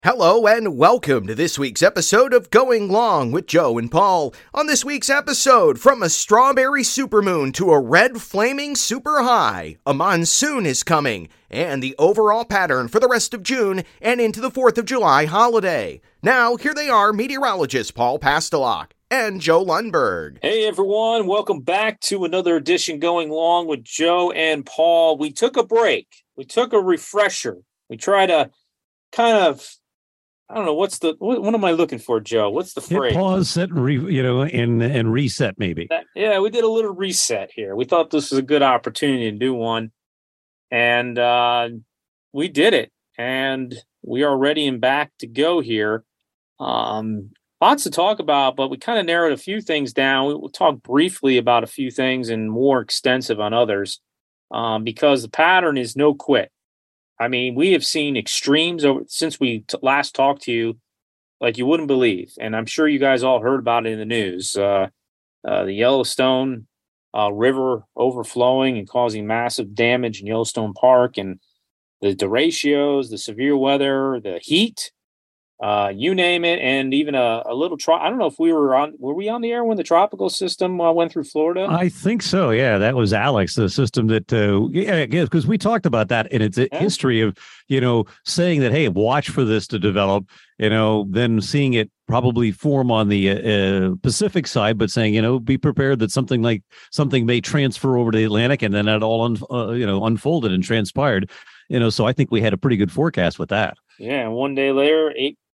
Hello and welcome to this week's episode of Going Long with Joe and Paul. On this week's episode, from a strawberry supermoon to a red flaming super high, a monsoon is coming, and the overall pattern for the rest of June and into the 4th of July holiday. Now, here they are, meteorologist Paul Pastelok and Joe Lundberg. Hey everyone, welcome back to another edition Going Long with Joe and Paul. We took a break. We took a refresher. We tried to kind of, I don't know, what am I looking for, Joe? What's the phrase? Hit pause, set, and reset maybe. We did a little reset here. We thought this was a good opportunity to do one, and we did it, and we are ready and back to go here. Lots to talk about, but we kind of narrowed a few things down. We'll talk briefly about a few things and more extensive on others, because the pattern is no quit. I mean, we have seen extremes since we last talked to you, like you wouldn't believe. And I'm sure you guys all heard about it in the news. The Yellowstone River overflowing and causing massive damage in Yellowstone Park, and the derechos, the severe weather, the heat, you name it, and even a little. I don't know if were we on the air when the tropical system went through Florida? I think so. Yeah, that was Alex, the system that. Because we talked about that in its history of saying that, hey, watch for this to develop. Then seeing it probably form on the Pacific side, but saying be prepared that something may transfer over to the Atlantic, and then it all unfolded and transpired. So I think we had a pretty good forecast with that. Yeah, and one day later,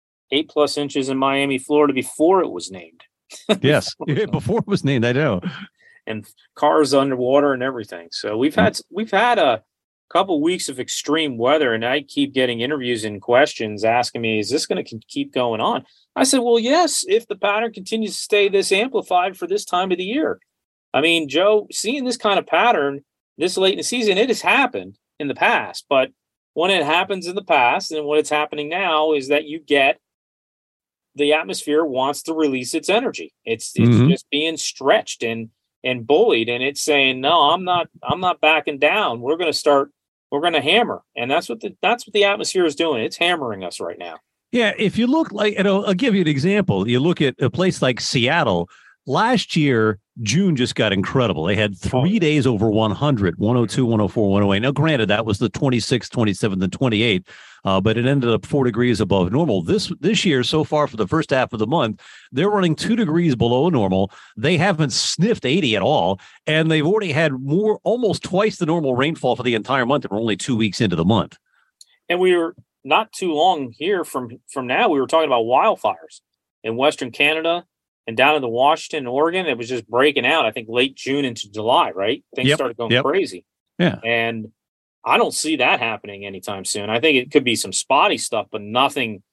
8+ inches in Miami, Florida, before it was named. Yes, before it was named, I know. And cars underwater and everything. So we've had a couple weeks of extreme weather, and I keep getting interviews and questions asking me, is this going to keep going on? I said, well, yes, if the pattern continues to stay this amplified for this time of the year. I mean, Joe, seeing this kind of pattern this late in the season, it has happened in the past, but when it happens in the past and what it's happening now is that you get the atmosphere wants to release its energy. It's just being stretched and bullied, and it's saying, no, I'm not backing down. We're going to hammer. And that's what the atmosphere is doing. It's hammering us right now. Yeah. If you look I'll give you an example. You look at a place like Seattle. Last year, June just got incredible. They had 3 days over 100, 102, 104, 108. Now, granted, that was the 26th, 27th, and 28th, but it ended up 4 degrees above normal. This year, so far for the first half of the month, they're running 2 degrees below normal. They haven't sniffed 80 at all, and they've already had almost twice the normal rainfall for the entire month. We're only 2 weeks into the month. And we were not too long here from now. We were talking about wildfires in Western Canada. And down in the Washington, Oregon, it was just breaking out, I think, late June into July, right? Things started going crazy. Yeah. And I don't see that happening anytime soon. I think it could be some spotty stuff, but nothing,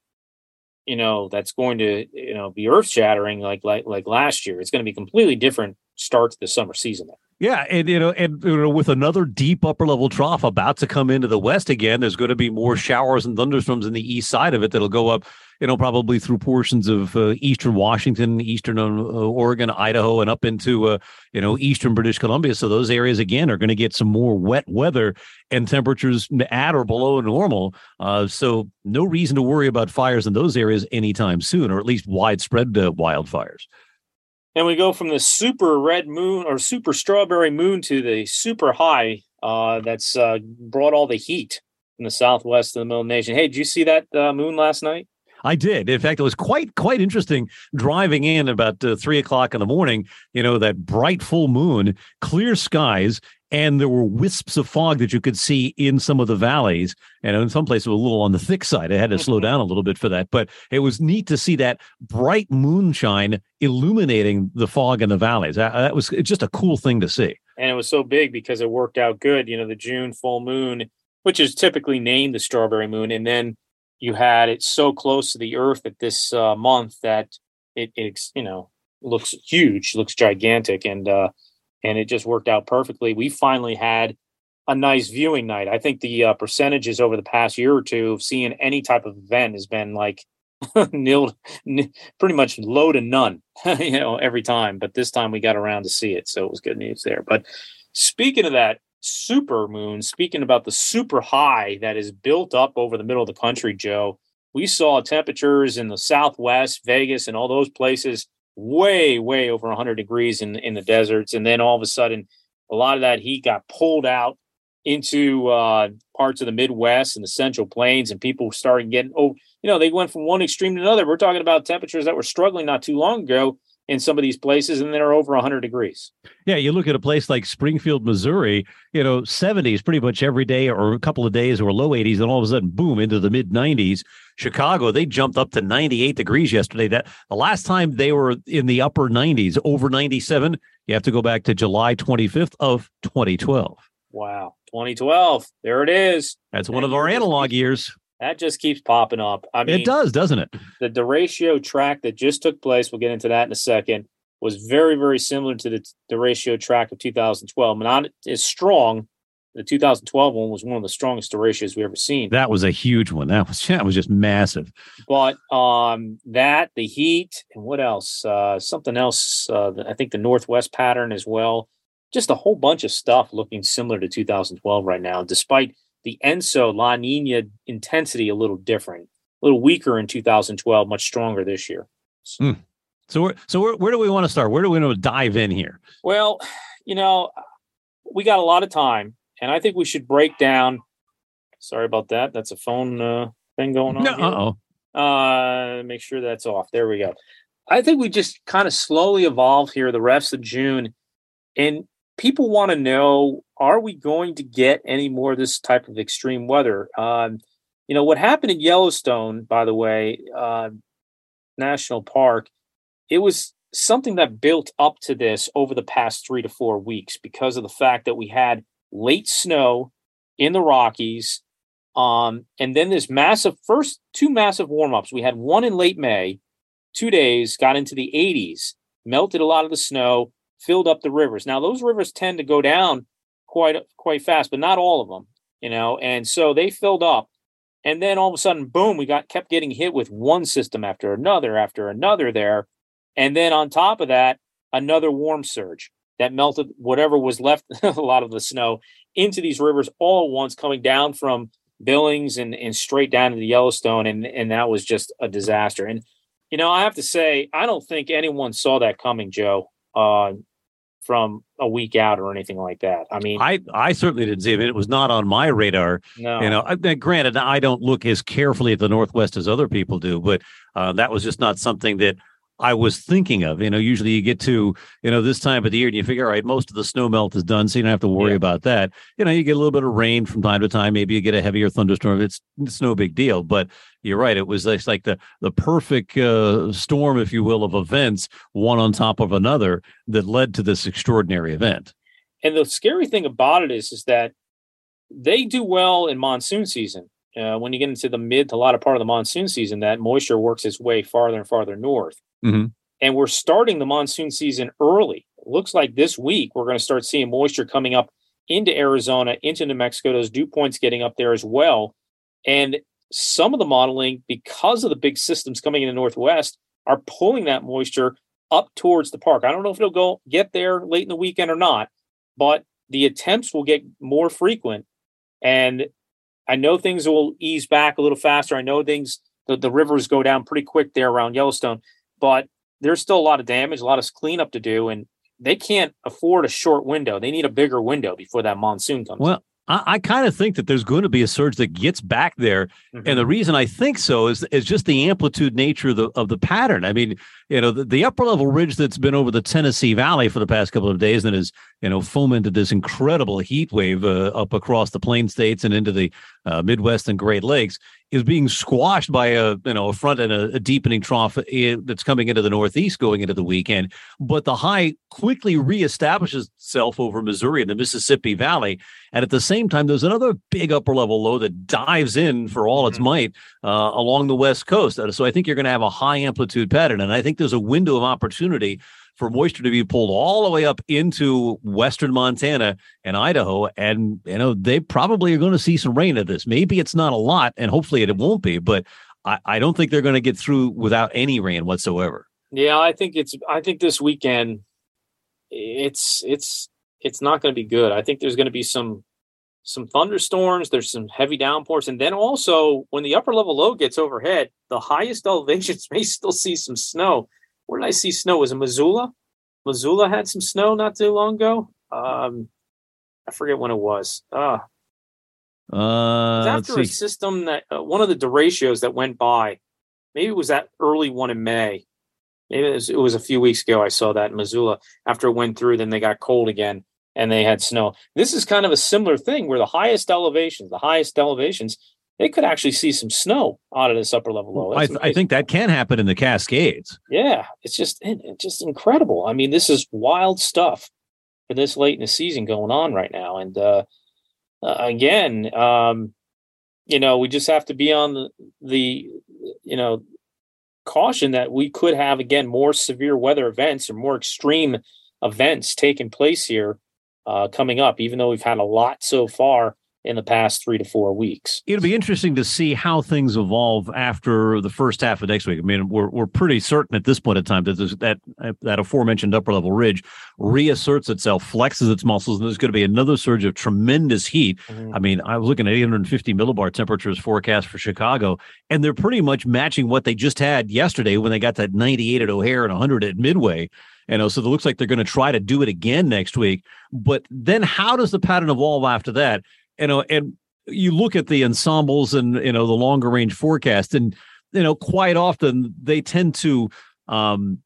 that's going to, be earth-shattering like last year. It's going to be completely different start to the summer season there. Yeah, and with another deep upper level trough about to come into the west again, there's going to be more showers and thunderstorms in the east side of it that'll go up, probably through portions of eastern Washington, eastern Oregon, Idaho, and up into eastern British Columbia. So those areas again are going to get some more wet weather and temperatures at or below normal. So no reason to worry about fires in those areas anytime soon, or at least widespread wildfires. And we go from the super red moon or super strawberry moon to the super high that's brought all the heat in the southwest of the middle of the nation. Hey, did you see that moon last night? I did. In fact, it was quite interesting driving in about 3 o'clock in the morning, that bright full moon, clear skies, and there were wisps of fog that you could see in some of the valleys. And in some places, it was a little on the thick side. I had to slow down a little bit for that. But it was neat to see that bright moonshine illuminating the fog in the valleys. That was just a cool thing to see. And it was so big because it worked out good. The June full moon, which is typically named the strawberry moon. And then you had it so close to the earth at this month that it looks huge, looks gigantic. And it just worked out perfectly. We finally had a nice viewing night. I think the percentages over the past year or two of seeing any type of event has been like pretty much low to none, every time. But this time we got around to see it. So it was good news there. But speaking of that super moon, speaking about the super high that is built up over the middle of the country, Joe, we saw temperatures in the Southwest, Vegas, and all those places way, way over 100 degrees in the deserts. And then all of a sudden, a lot of that heat got pulled out into parts of the Midwest and the Central Plains, and people started getting, they went from one extreme to another. We're talking about temperatures that were struggling not too long ago in some of these places, and they're over 100 degrees. Yeah, you look at a place like Springfield, Missouri, 70s pretty much every day or a couple of days, or low 80s, and all of a sudden, boom, into the mid 90s. Chicago, they jumped up to 98 degrees yesterday. That the last time they were in the upper 90s, over 97, you have to go back to July 25th of 2012. Wow, 2012. There it is. That's one of our analog years. That just keeps popping up. I mean, it does, doesn't it? The derecho track that just took place, we'll get into that in a second, was very, very similar to the derecho track of 2012. Not as strong. The 2012 one was one of the strongest derechos we've ever seen. That was a huge one. That was just massive. But the heat, and what else? Something else. I think the Northwest pattern as well. Just a whole bunch of stuff looking similar to 2012 right now, despite the ENSO La Nina intensity a little different, a little weaker in 2012, much stronger this year. So where do we want to start? Where do we want to dive in here? Well, we got a lot of time, and I think we should break down. Sorry about that. That's a phone thing going on. Uh-oh. Make sure that's off. There we go. I think we just kind of slowly evolve here the rest of June, and people want to know, are we going to get any more of this type of extreme weather? What happened in Yellowstone, by the way, National Park, it was something that built up to this over the past 3 to 4 weeks because of the fact that we had late snow in the Rockies. And then this first 2 massive warm-ups. We had one in late May, 2 days, got into the 80s, melted a lot of the snow, filled up the rivers. Now, those rivers tend to go down quite fast, but not all of them, and so they filled up. And then all of a sudden, boom, we kept getting hit with one system after another there. And then on top of that, another warm surge that melted whatever was left, a lot of the snow, into these rivers all at once, coming down from Billings and straight down to the Yellowstone. And that was just a disaster. And, I have to say, I don't think anyone saw that coming, Joe. From a week out or anything like that. I mean, I certainly didn't see it. It was not on my radar. No. Granted, I don't look as carefully at the Northwest as other people do, but that was just not something that I was thinking of. Usually you get to, this time of the year and you figure, all right, most of the snow melt is done, so you don't have to worry about that. You get a little bit of rain from time to time. Maybe you get a heavier thunderstorm. It's no big deal. But you're right. It was like the perfect storm, if you will, of events, one on top of another, that led to this extraordinary event. And the scary thing about it is that they do well in monsoon season. When you get into the mid to latter part of the monsoon season, that moisture works its way farther and farther north. Mm-hmm. And we're starting the monsoon season early. It looks like this week we're going to start seeing moisture coming up into Arizona, into New Mexico. Those dew points getting up there as well. And some of the modeling, because of the big systems coming in the Northwest, are pulling that moisture up towards the park. I don't know if it'll get there late in the weekend or not, but the attempts will get more frequent. And I know things will ease back a little faster. I know the rivers go down pretty quick there around Yellowstone, but there's still a lot of damage, a lot of cleanup to do, and they can't afford a short window. They need a bigger window before that monsoon comes. Well, I kind of think that there's going to be a surge that gets back there. Mm-hmm. And the reason I think so is just the amplitude nature of the pattern. I mean, the upper level ridge that's been over the Tennessee Valley for the past couple of days and has, fomented this incredible heat wave up across the Plain States and into the Midwest and Great Lakes is being squashed by a front and a deepening trough that's coming into the Northeast going into the weekend. But the high quickly reestablishes itself over Missouri and the Mississippi Valley. And at the same time, there's another big upper level low that dives in for all its might along the West Coast. So I think you're going to have a high amplitude pattern. And I think there's a window of opportunity for moisture to be pulled all the way up into western Montana and Idaho. And, they probably are going to see some rain at this. Maybe it's not a lot, and hopefully it won't be, but I don't think they're going to get through without any rain whatsoever. Yeah, I think this weekend it's not going to be good. I think there's going to be some some thunderstorms. There's some heavy downpours. And then also when the upper level low gets overhead, the highest elevations may still see some snow. Where did I see snow? Was it Missoula? Missoula had some snow not too long ago. I forget when it was. It was after a system that one of the derechos that went by. Maybe it was that early one in May. Maybe it was a few weeks ago. I saw that in Missoula. After it went through, then they got cold again and they had snow. This is kind of a similar thing where the highest elevations, they could actually see some snow out of this upper level low. I think that can happen in the Cascades. Yeah, it's just incredible. I mean, this is wild stuff for this late in the season going on right now. And again, we just have to be on the caution that we could have, again, more severe weather events or more extreme events taking place here coming up, even though we've had a lot so far in the past 3 to 4 weeks. It'll be interesting to see how things evolve after the first half of next week. I mean, we're pretty certain at this point in time that that aforementioned upper level ridge reasserts itself, flexes its muscles, and there's going to be another surge of tremendous heat. Mm-hmm. I mean, I was looking at 850 millibar temperatures forecast for Chicago, and they're pretty much matching what they just had yesterday when they got that 98 at O'Hare and 100 at Midway. So it looks like they're going to try to do it again next week. But then how does the pattern evolve after that? And you look at the ensembles and, the longer range forecast, and, quite often they tend to kind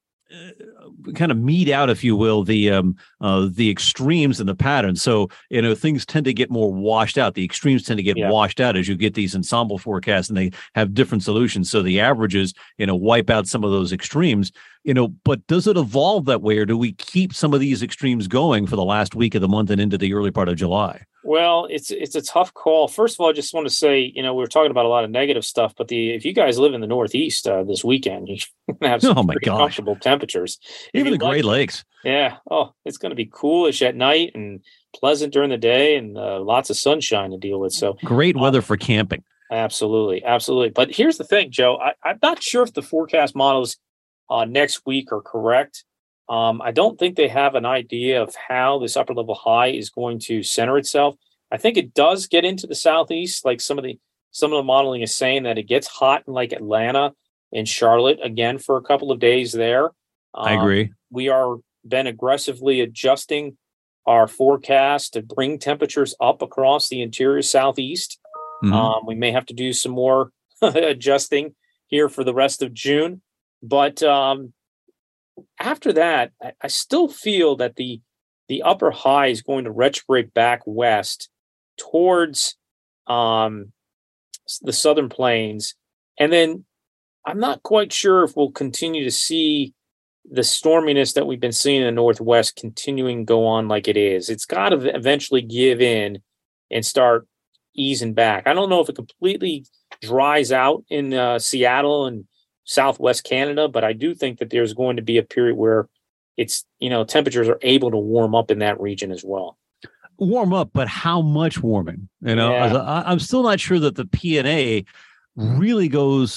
of meet out, if you will, the extremes in the pattern. So, things tend to get more washed out. The extremes tend to get washed out as you get these ensemble forecasts, and they have different solutions. So the averages, wipe out some of those extremes, but does it evolve that way, or do we keep some of these extremes going for the last week of the month and into the early part of July? Well, it's a tough call. First of all, I just want to say, we were talking about a lot of negative stuff, but if you guys live in the Northeast this weekend, you're going to have some pretty comfortable temperatures. Even the Great Lakes. Yeah. Oh, it's going to be coolish at night and pleasant during the day, and lots of sunshine to deal with. So great weather for camping. Absolutely. Absolutely. But here's the thing, Joe. I'm not sure if the forecast models next week are correct. I don't think they have an idea of how this upper level high is going to center itself. I think it does get into the southeast, like some of the modeling is saying that it gets hot in like Atlanta and Charlotte again for a couple of days there. I agree. We are been aggressively adjusting our forecast to bring temperatures up across the interior southeast. Mm-hmm. We may have to do some more adjusting here for the rest of June, but after that, I still feel that the upper high is going to retrograde back west towards the southern plains. And then I'm not quite sure if we'll continue to see the storminess that we've been seeing in the Northwest continuing to go on like it is. It's got to eventually give in and start easing back. I don't know if it completely dries out in Seattle and Southwest Canada, but I do think that there's going to be a period where it's, temperatures are able to warm up in that region as well. Warm up, but how much warming? I'm still not sure that the PNA really goes,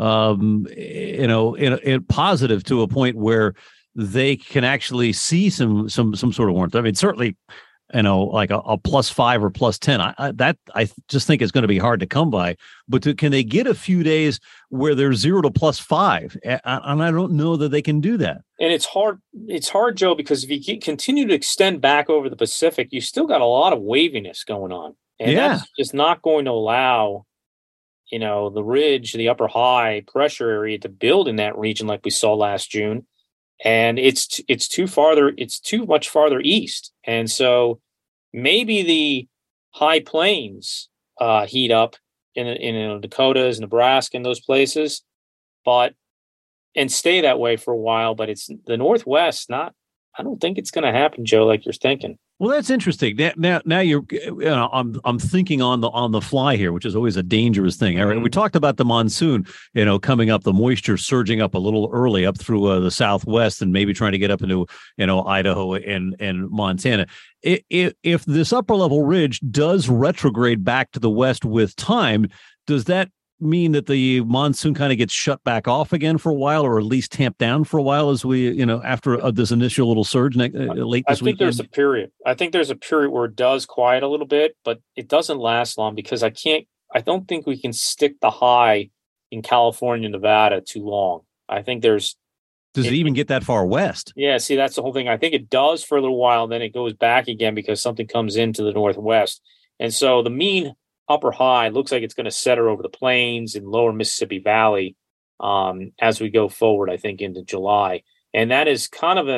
in positive to a point where they can actually see some sort of warmth. I mean, certainly, like a +5 or +10. I just think it's going to be hard to come by. But can they get a few days where they're 0 to +5? And I don't know that they can do that. And it's hard. It's hard, Joe, because if you continue to extend back over the Pacific, you still got a lot of waviness going on, and that's just not going to allow, the ridge, the upper high pressure area to build in that region like we saw last June. And it's too much farther east. And so maybe the high plains heat up in the Dakotas, Nebraska, and those places, and stay that way for a while. But it's the Northwest. I don't think it's going to happen, Joe, like you're thinking. Well, that's interesting. Now you're, I'm thinking on the fly here, which is always a dangerous thing. All right, we talked about the monsoon, coming up, the moisture surging up a little early up through the Southwest, and maybe trying to get up into, Idaho and Montana. If this upper level ridge does retrograde back to the west with time, does that mean that the monsoon kind of gets shut back off again for a while, or at least tamped down for a while as we, after this initial little surge late this weekend? I think there's a period. I think there's a period where it does quiet a little bit, but it doesn't last long because I don't think we can stick the high in California, Nevada too long. I think does it even get that far west? Yeah, see, that's the whole thing. I think it does for a little while, then it goes back again because something comes into the northwest. And so the mean upper high looks like it's going to center over the plains in lower Mississippi Valley as we go forward, I think, into July. And that is kind of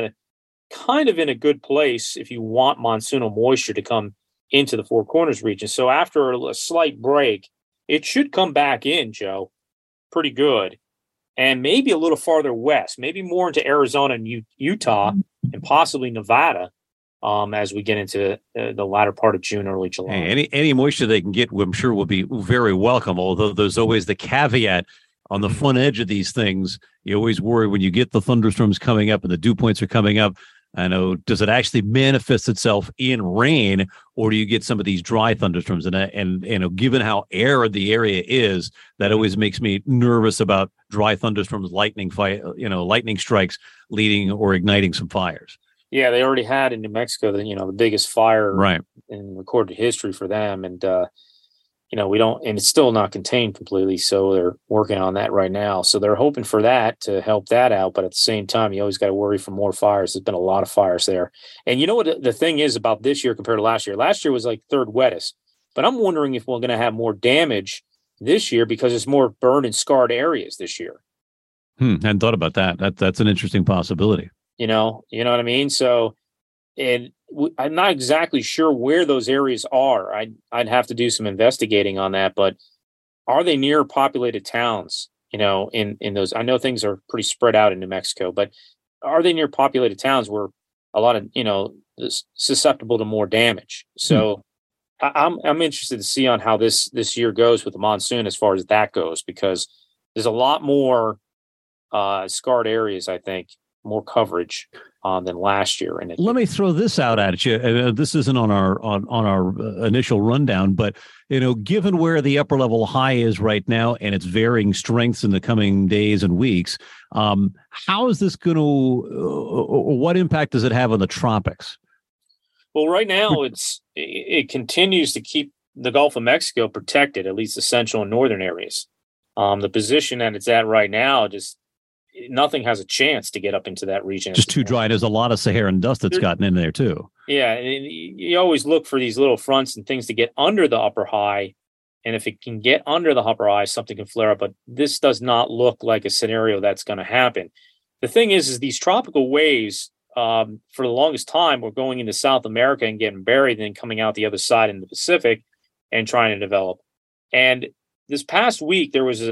in a good place if you want monsoonal moisture to come into the Four Corners region. So after a slight break, it should come back in, Joe, pretty good. And maybe a little farther west, maybe more into Arizona and Utah and possibly Nevada as we get into the latter part of June, early July. Hey, any moisture they can get, I'm sure, will be very welcome, although there's always the caveat on the front edge of these things. You always worry when you get the thunderstorms coming up and the dew points are coming up. I know, does it actually manifest itself in rain, or do you get some of these dry thunderstorms? And given how arid the area is, that always makes me nervous about dry thunderstorms, lightning strikes leading or igniting some fires. Yeah, they already had in New Mexico the biggest fire right in recorded history for them, and we don't, and it's still not contained completely. So they're working on that right now. So they're hoping for that to help that out. But at the same time, you always got to worry for more fires. There's been a lot of fires there. And you know what the thing is about this year compared to last year? Last year was like third wettest. But I'm wondering if we're going to have more damage this year because there's more burned and scarred areas this year. Hadn't thought about that. That's an interesting possibility. You know what I mean? So, and I'm not exactly sure where those areas are. I'd have to do some investigating on that, but are they near populated towns, in those? I know things are pretty spread out in New Mexico, but are they near populated towns where a lot of, susceptible to more damage? So I'm interested to see on how this year goes with the monsoon as far as that goes, because there's a lot more scarred areas, I think, more coverage than last year. And let me throw this out at you. This isn't on our initial rundown, but given where the upper level high is right now and its varying strengths in the coming days and weeks, how is this going to? What impact does it have on the tropics? Well, right now it continues to keep the Gulf of Mexico protected, at least the central and northern areas. The position that it's at right now, nothing has a chance to get up into that region. Just too dry. There's a lot of Saharan dust that's gotten in there too. Yeah. And you always look for these little fronts and things to get under the upper high. And if it can get under the upper high, something can flare up. But this does not look like a scenario that's going to happen. The thing is these tropical waves, for the longest time, were going into South America and getting buried and then coming out the other side in the Pacific and trying to develop. And this past week,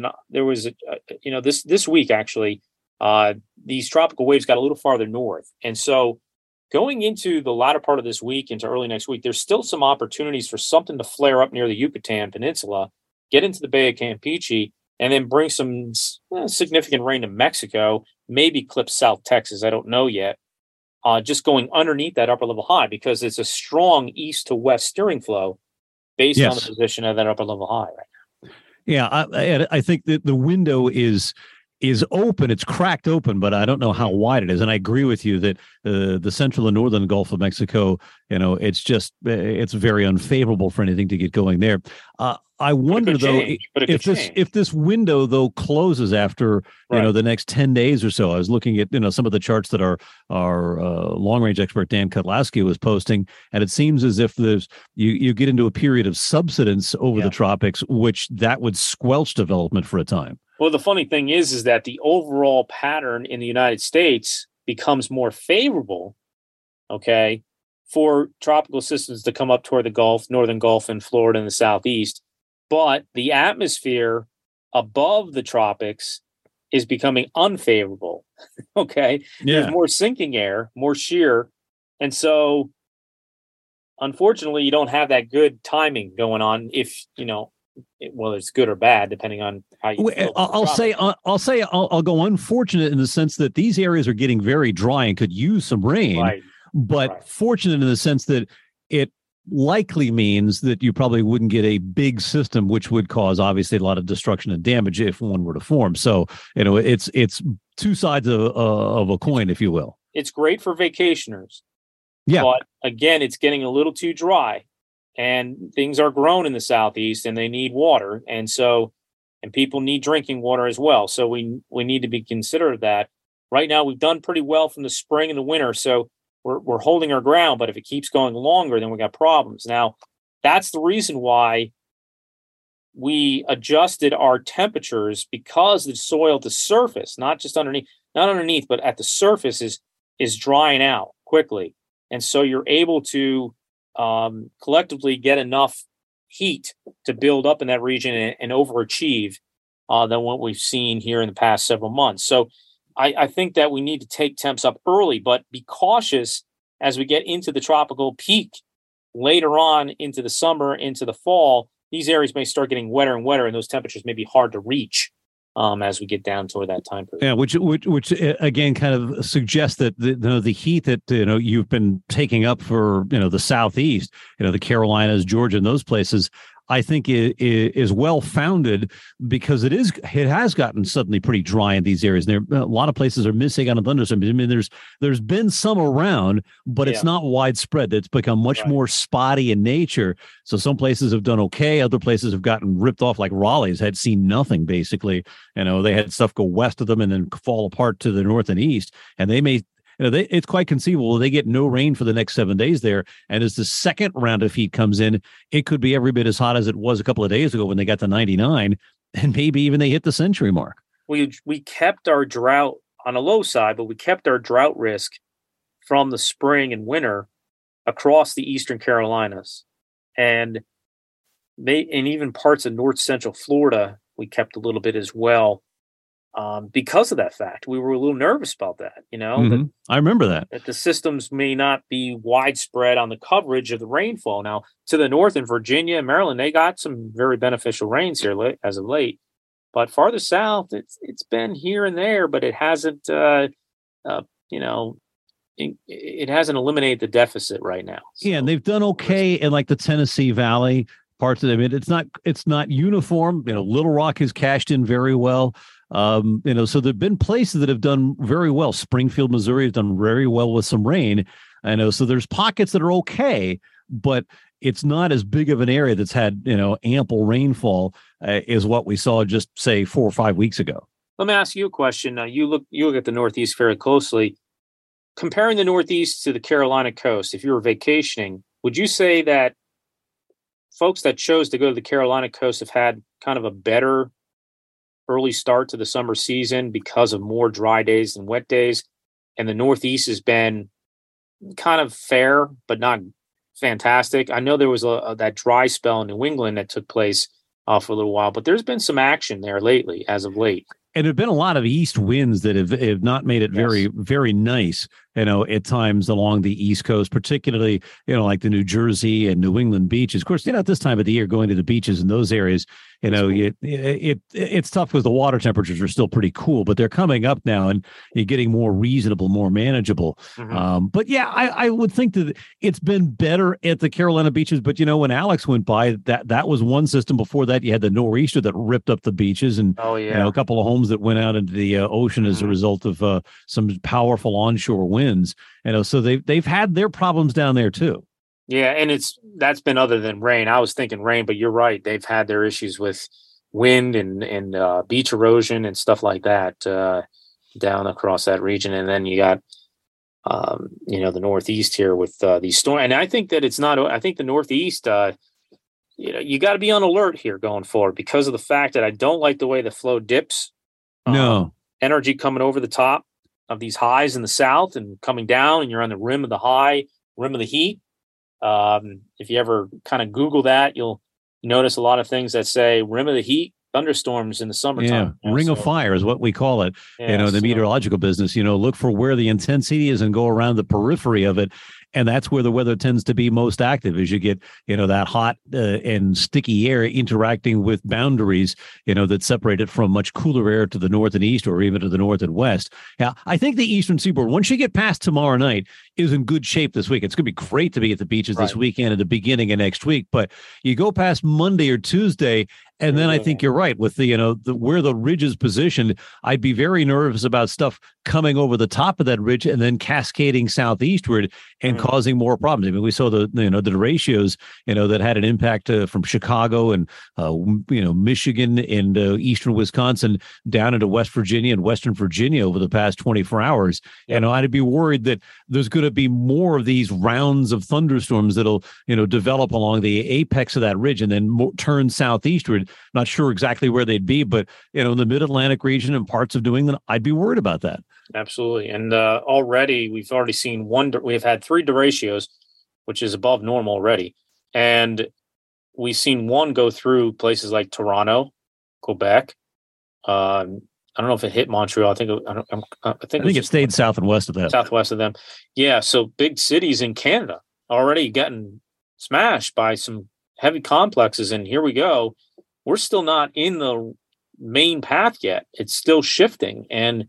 this week, actually, these tropical waves got a little farther north. And so going into the latter part of this week into early next week, there's still some opportunities for something to flare up near the Yucatan Peninsula, get into the Bay of Campeche, and then bring some significant rain to Mexico, maybe clip South Texas. I don't know yet. Just going underneath that upper level high, because it's a strong east to west steering flow based on the position of that upper level high right now. Yeah, I think that the window is open. It's cracked open, but I don't know how wide it is. And I agree with you that the central and northern Gulf of Mexico, it's very unfavorable for anything to get going there. I wonder though if this window though closes after the next 10 days or so. I was looking at some of the charts that our long range expert Dan Kotlaski was posting, and it seems as if you get into a period of subsidence over the tropics, which that would squelch development for a time. Well, the funny thing is that the overall pattern in the United States becomes more favorable, for tropical systems to come up toward the Gulf, northern Gulf, and Florida in the southeast. But the atmosphere above the tropics is becoming unfavorable. There's more sinking air, more shear. And so, unfortunately, you don't have that good timing going on if, well, it's good or bad, depending on how you feel. I'll go unfortunate in the sense that these areas are getting very dry and could use some rain, but fortunate in the sense that likely means that you probably wouldn't get a big system, which would cause obviously a lot of destruction and damage if one were to form. So, it's two sides of a coin, if you will. It's great for vacationers. Yeah. But again, it's getting a little too dry, and things are grown in the Southeast and they need water. And people need drinking water as well. So we need to be considerate of that. Right now, we've done pretty well from the spring and the winter. So we're holding our ground, but if it keeps going longer, then we got problems. Now, that's the reason why we adjusted our temperatures, because the soil at the surface, not underneath, but at the surface is drying out quickly. And so you're able to collectively get enough heat to build up in that region and overachieve than what we've seen here in the past several months. So I think that we need to take temps up early, but be cautious as we get into the tropical peak later on into the summer, into the fall. These areas may start getting wetter and wetter, and those temperatures may be hard to reach as we get down toward that time period. Yeah, which again kind of suggests that the heat that you've been taking up for the Southeast, the Carolinas, Georgia, and those places, I think is well founded, because it has gotten suddenly pretty dry in these areas. And a lot of places are missing out on thunderstorms. I mean, there's been some around, but it's not widespread. It's become much more spotty in nature. So some places have done okay. Other places have gotten ripped off, like Raleigh's had seen nothing, basically. They had stuff go west of them and then fall apart to the north and east. And they may, it's quite conceivable they get no rain for the next 7 days there. And as the second round of heat comes in, it could be every bit as hot as it was a couple of days ago when they got to 99, and maybe even they hit the century mark. We kept our drought on a low side, but we kept our drought risk from the spring and winter across the eastern Carolinas. And even parts of north central Florida, we kept a little bit as well. Because of that fact, we were a little nervous about that, Mm-hmm. I remember that the systems may not be widespread on the coverage of the rainfall. Now, to the north in Virginia and Maryland, they got some very beneficial rains here as of late. But farther south, it's been here and there, but it hasn't, it hasn't eliminated the deficit right now. So, yeah, and they've done okay in like the Tennessee Valley parts of it. I mean, it's not uniform. Little Rock has cashed in very well. So there've been places that have done very well. Springfield, Missouri has done very well with some rain. I know. So there's pockets that are okay, but it's not as big of an area that's had, ample rainfall is what we saw just say 4 or 5 weeks ago. Let me ask you a question. You look at the Northeast very closely. Comparing the Northeast to the Carolina coast, if you were vacationing, would you say that folks that chose to go to the Carolina coast have had kind of a better early start to the summer season because of more dry days than wet days, and the Northeast has been kind of fair but not fantastic? I know there was that dry spell in New England that took place for a little while, but there's been some action there lately, as of late. And there've been a lot of east winds that have not made it very, very nice, at times along the East Coast, particularly, like the New Jersey and New England beaches. Of course, at this time of the year, going to the beaches in those areas, it's tough because the water temperatures are still pretty cool, but they're coming up now and you're getting more reasonable, more manageable. Mm-hmm. But yeah, I would think that it's been better at the Carolina beaches. But, when Alex went by, that was one system. Before that, you had the nor'easter that ripped up the beaches, and a couple of homes that went out into the ocean as a result of some powerful onshore winds. So they've had their problems down there too. Yeah, and that's been other than rain. I was thinking rain, but you're right. They've had their issues with wind and beach erosion and stuff like that down across that region. And then you got the Northeast here with these storms. And I think that I think the Northeast, you got to be on alert here going forward because of the fact that I don't like the way the flow dips. No. Energy coming over the top of these highs in the south and coming down, and you're on the rim of the heat. If you ever kind of Google that, you'll notice a lot of things that say rim of the heat, thunderstorms in the summertime. Yeah, ring of fire is what we call it. The meteorological business. Look for where the intensity is and go around the periphery of it. And that's where the weather tends to be most active as you get, that hot and sticky air interacting with boundaries, that separate it from much cooler air to the north and east or even to the north and west. Yeah, I think the eastern seaboard, once you get past tomorrow night, is in good shape this week. It's going to be great to be at the beaches this weekend and the beginning of next week. But you go past Monday or Tuesday, and then I think you're right with the, where the ridge is positioned. I'd be very nervous about stuff coming over the top of that ridge and then cascading southeastward and causing more problems. I mean, we saw the derechos, that had an impact from Chicago and, Michigan and eastern Wisconsin down into West Virginia and Western Virginia over the past 24 hours. Yep. I'd be worried that there's going to be more of these rounds of thunderstorms that'll, develop along the apex of that ridge and then turn southeastward. Not sure exactly where they'd be, but, in the mid-Atlantic region and parts of New England, I'd be worried about that. Absolutely. And we've already seen we've had 3 derechos, which is above normal already. And we've seen one go through places like Toronto, Quebec. I don't know if it hit Montreal. I think it stayed south and west of that. Southwest of them. Yeah. So big cities in Canada already getting smashed by some heavy complexes. And here we go. We're still not in the main path yet. It's still shifting. And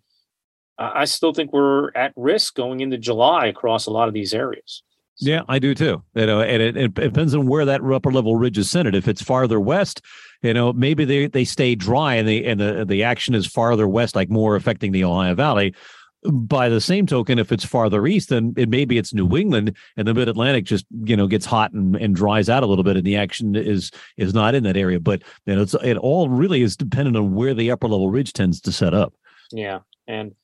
I still think we're at risk going into July across a lot of these areas. Yeah, I do too. And it depends on where that upper level ridge is centered. If it's farther west, maybe they stay dry and the action is farther west, like more affecting the Ohio Valley. By the same token, if it's farther east, then maybe it's New England and the mid-Atlantic just, gets hot and dries out a little bit and the action is not in that area. But it all really is dependent on where the upper level ridge tends to set up. Yeah. And,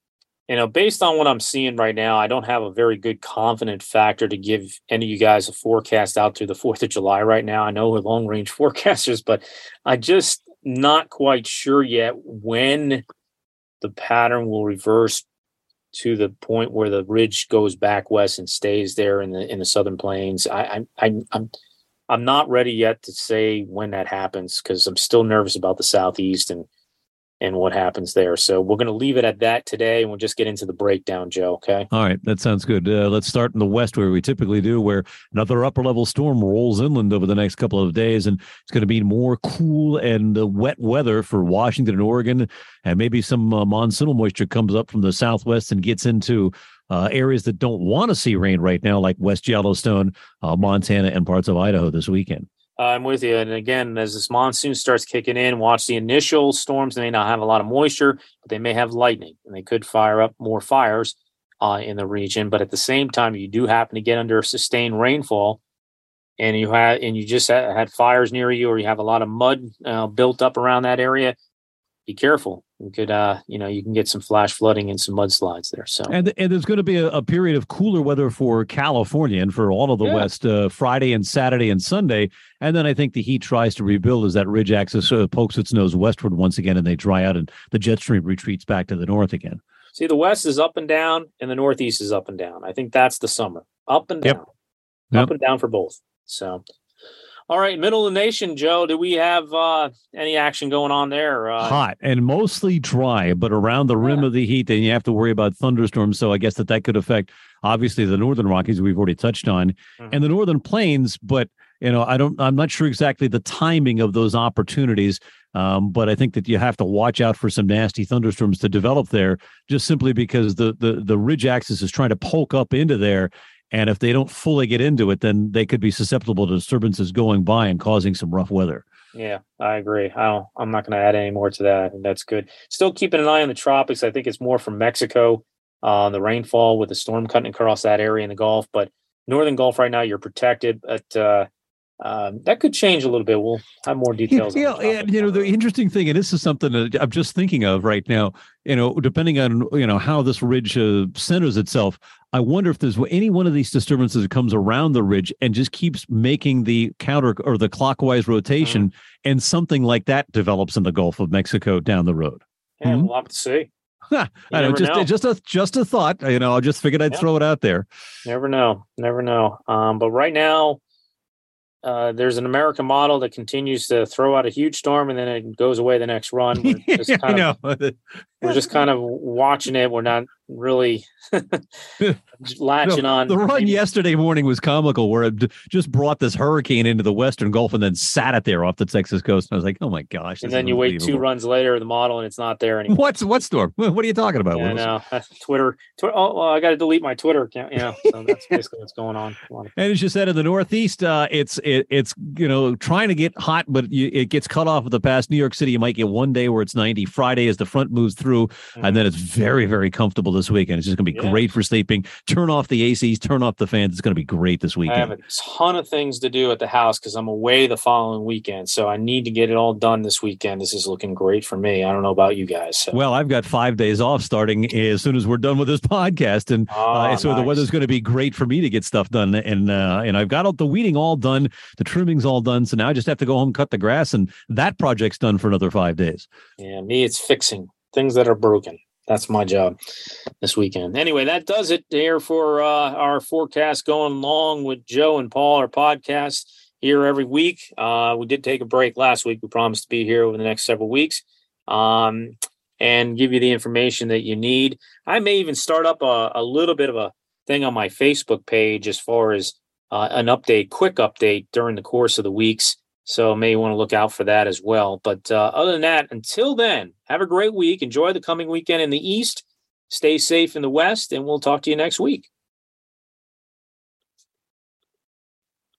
based on what I'm seeing right now, I don't have a very good confident factor to give any of you guys a forecast out through the 4th of July right now. I know we're long range forecasters, but I just not quite sure yet when the pattern will reverse to the point where the ridge goes back west and stays there in the southern plains. I'm not ready yet to say when that happens because I'm still nervous about the southeast and what happens there. So we're going to leave it at that today, and we'll just get into the breakdown, Joe. Okay. All right, that sounds good. Let's start in the west where we typically do, where another upper level storm rolls inland over the next couple of days, and it's going to be more cool and wet weather for Washington and Oregon, and maybe some monsoonal moisture comes up from the southwest and gets into areas that don't want to see rain right now, like West Yellowstone, Montana, and parts of Idaho this weekend. I'm with you. And again, as this monsoon starts kicking in, watch the initial storms. They may not have a lot of moisture, but they may have lightning, and they could fire up more fires in the region. But at the same time, you do happen to get under sustained rainfall, and you just had fires near you, or you have a lot of mud built up around that area. Be careful. You could, you can get some flash flooding and some mudslides there. So, and there's going to be a period of cooler weather for California and for all of the West, Friday and Saturday and Sunday. And then I think the heat tries to rebuild as that ridge axis pokes its nose westward once again, and they dry out, and the jet stream retreats back to the north again. See, the West is up and down, and the Northeast is up and down. I think that's the summer. Up and down. Up and down for both. So. All right, middle of the nation, Joe. Do we have any action going on there? Hot and mostly dry, but around the rim of the heat, then you have to worry about thunderstorms. So I guess that could affect, obviously, the northern Rockies we've already touched on, and the northern plains. But I'm not sure exactly the timing of those opportunities. But I think that you have to watch out for some nasty thunderstorms to develop there, just simply because the ridge axis is trying to poke up into there. And if they don't fully get into it, then they could be susceptible to disturbances going by and causing some rough weather. Yeah, I agree. I'm not going to add any more to that. I think that's good. Still keeping an eye on the tropics. I think it's more from Mexico, the rainfall with the storm cutting across that area in the Gulf. But Northern Gulf right now, you're protected. But that could change a little bit. We'll have more details. Yeah, and the interesting thing, and this is something that I'm just thinking of right now, depending on, how this ridge centers itself, I wonder if there's any one of these disturbances that comes around the ridge and just keeps making the counter or the clockwise rotation, and something like that develops in the Gulf of Mexico down the road. Yeah, we'll have to see. I know, just a thought. I just figured I'd throw it out there. Never know. But right now, there's an American model that continues to throw out a huge storm and then it goes away the next run. We're just kind of watching it. We're not really latching on. The run yesterday morning was comical, where it just brought this hurricane into the Western Gulf and then sat it there off the Texas coast. And I was like, oh my gosh. And then you wait 2 runs later, the model, and it's not there anymore. What storm? What are you talking about? I know. Twitter. Oh, well, I got to delete my Twitter account. So that's basically what's going on. And as you said, in the Northeast, it's trying to get hot, but it gets cut off with the past. New York City, you might get one day where it's 90. Friday as the front moves through, and then it's very, very comfortable this weekend. It's just going to be great for sleeping. Turn off the ACs, turn off the fans. It's going to be great this weekend. I have a ton of things to do at the house because I'm away the following weekend. So I need to get it all done this weekend. This is looking great for me. I don't know about you guys. So. Well, I've got 5 days off starting as soon as we're done with this podcast. And so nice. The weather's going to be great for me to get stuff done. And I've got the weeding all done. The trimming's all done. So now I just have to go home, cut the grass. And that project's done for another 5 days. Yeah, me, it's fixing things that are broken. That's my job this weekend. Anyway, that does it here for our forecast going long with Joe and Paul, our podcast here every week. We did take a break last week. We promised to be here over the next several weeks and give you the information that you need. I may even start up a little bit of a thing on my Facebook page as far as an update, quick update during the course of the weeks. So may want to look out for that as well. But other than that, until then, have a great week. Enjoy the coming weekend in the East. Stay safe in the West, and we'll talk to you next week.